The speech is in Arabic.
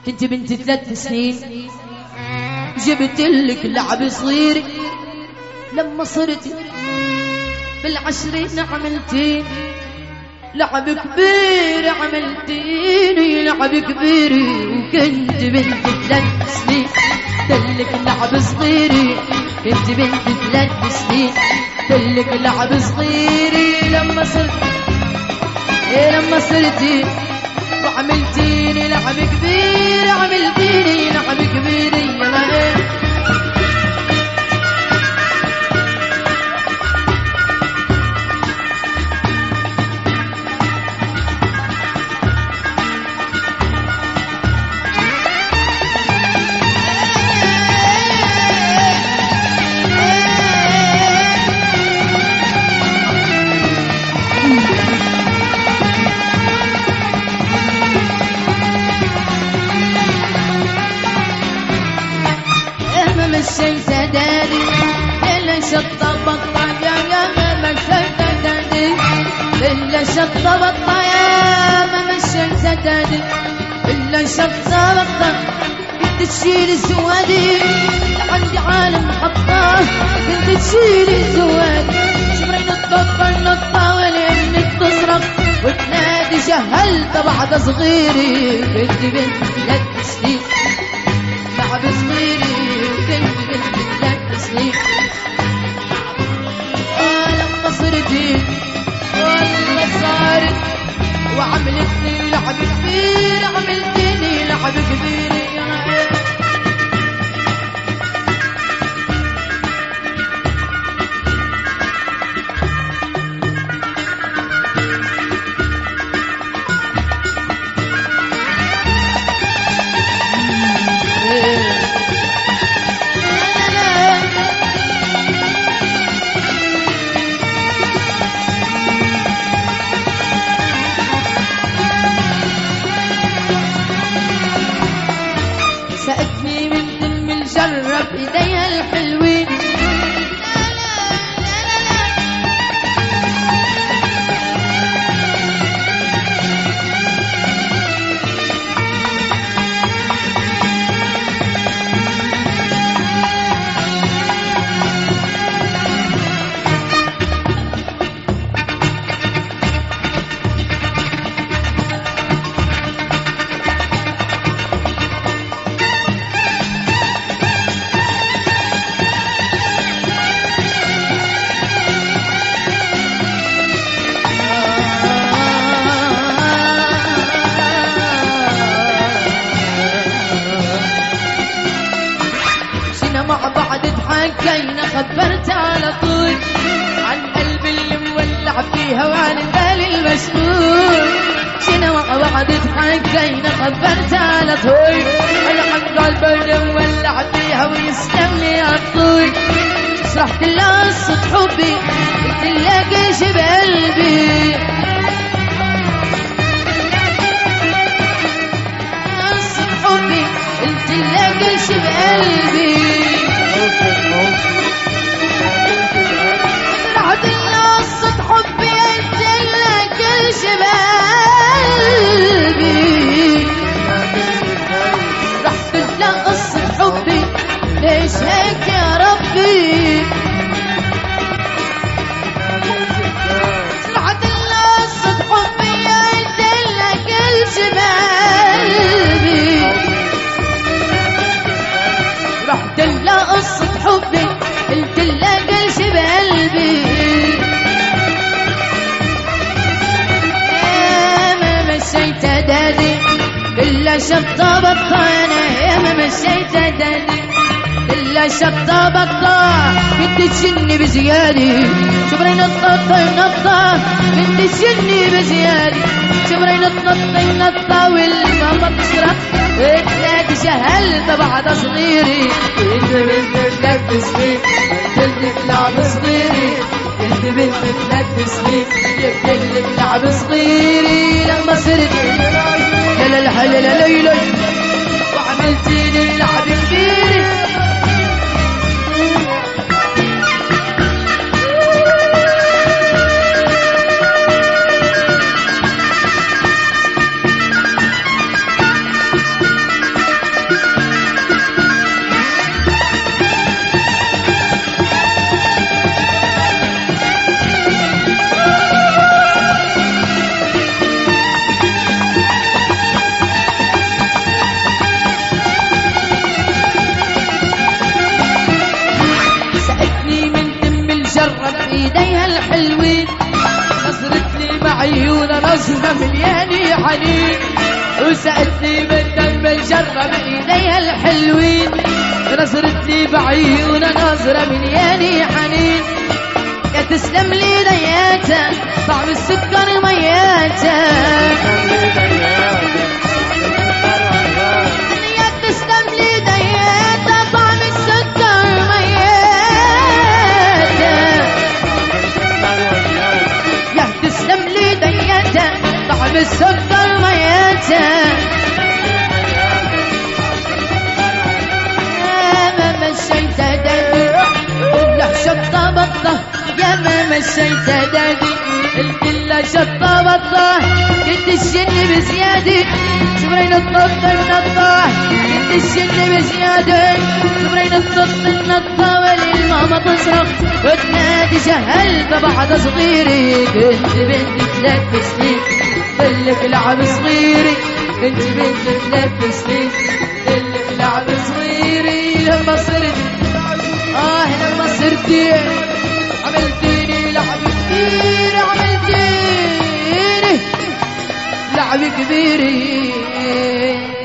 كنت بنت 3 سنين جبت لك لعب صغير، لما صرت بالعشرين عملتين لعب كبير، عملتيني لعب كبير. وكنت بنت 3 سنين دلك لعب صغيري، كنت بنت 3 سنين دلك لعب صغيري. لما صرتي وعملتيني لعب كبير، عملتيني لعب كبير. يلا مشيت دادي إلا شطة بطة يا ما مشيت دادي إلا شطة بطة يا ما مشيت دادي إلا شطة بطة. كنت تشيل زوادي عندي عالم حطاه، كنت تشيل زوادي شمرين النطة واليمين تصرخ وتنادي جهلت بعد صغيري. كنت بنت 3 سنين لعب صغيري، كنت بنت 3 سنين. لما صرتي والله صارت وعملتني لعب كبير، عملتني لعب كبير. سأتني من دم الجرب ايديها الحلوين، مع بعض ضحكينا خبرت على طول عن قلبي اللي مولع فيها وعن بالي المشغول. شنا مع بعض ضحكينا خبرت على طول عن قلبي اللي مولع فيها ويسلم لي عالطول. شرحت لها قصة حبي قلت لها جيش بقلبي، قصة حبي قلت لها جيش بقلبي. رحت لها قصة حبي قلت لها جيش بقلبي، رحت لها قصة حبي ليش هيك يا ربي. رحت لها قصة حبي قلت لها جيش بقلبي، رحت لها قصة حبي قلت لها جيش بقلبي. يا ما مشيت دادي إلا شطة بطة، أنا يا ما مشيت دادي إلا شطة بطة. كنت تشني بزيادة شبرين النطة، كنت تشني بزيادة شبرين النطة والماما تشرب وتلاقي جهلت بعد صغيري. كنت بنت 3 سنين جبتلك لعب صغيري، كنت بنت 3 سنين جبتلك لعب صغيري. لما صرت لا لا لا لا لا وعملتيني لعب كبير. بعيونه نظرة مليانة حنين، وسألتني من دم الجرة بإيديها الحلوين، نظرتني بعيونه نظرة مليانة حنين، يا تسلم لي دياتها طعم السكر مياتها، يا تسلم لي دياتها طعم السكر مياتها، يا تسلم لي دياتها طعم السكر مياتها، ما مشيت دادي كلها شطة بطة، يا ما مشيت دادي الكلها شطة بطة، كنت الشن بزيادة شبرين الطط النطة، كنت الشن بزيادة شبرين الطط النطة، وللماما تصرخ وتنادي جهلت بعد صغيري، كنت بنت 3 سنين قلك لعب صغيري، كنت بنت 3 سنين قلك لعب صغيري، لما صرت لما صرتي عملتيني لعب كبير، عملتيني لعب كبير.